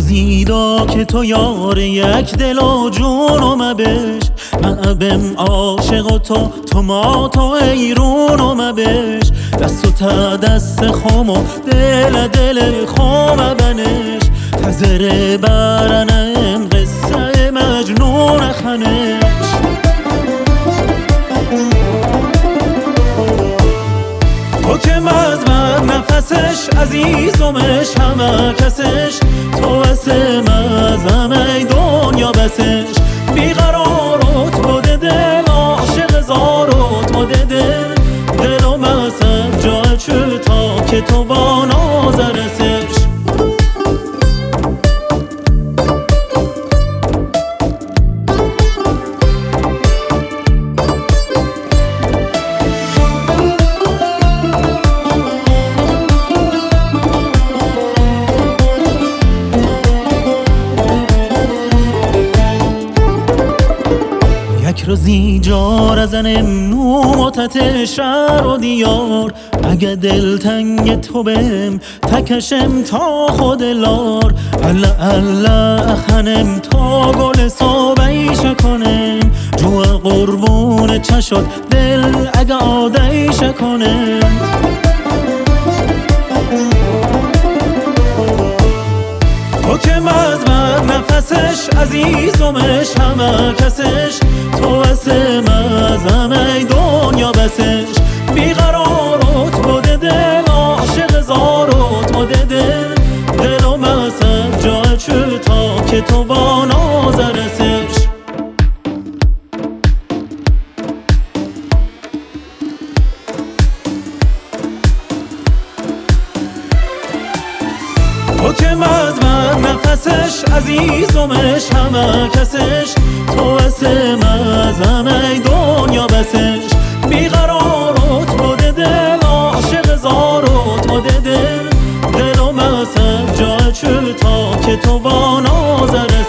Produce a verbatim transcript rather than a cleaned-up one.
روزی دا که تو یار یک دل و جونو مبش، معبم عاشق و تو تو ما تو ایرون و مبش، دست و تا دست خوم و دل دل خوم بنش، تزر برنم قصه مجنون خنش. تو که مزمن نفسش عزیزمش همه کسش، تو اسم ازم ای دنیا بسش، بیقرارت بوده دل عاشق زارت بوده دل، دلو مسد جای چه تا که تو وانا زرسش. یک روزی جار ازنم نومتت شهر و دیار، اگه دل تنگ تو بهم تکشم تا خود لار، الله الله خنم تا گل صابیش کنم، جو قربون چشات دل اگه آدیش کنم. تو که مزمن نفسش عزیزمش همه کسش، تو اسم ازم ای دنیا بسش، بیقرارت بوده دل عاشق زارت بوده دل، دلو مسد جای چه تا که تو وانا زرسش. تو که مزمن نفسش عزیزمش همه کسش، تو اسم ازم ای دنیا بسش، بیقرارت بوده دل عاشق زارت بوده دل، دلو مسد جای چه تا که تو وانا زرسش.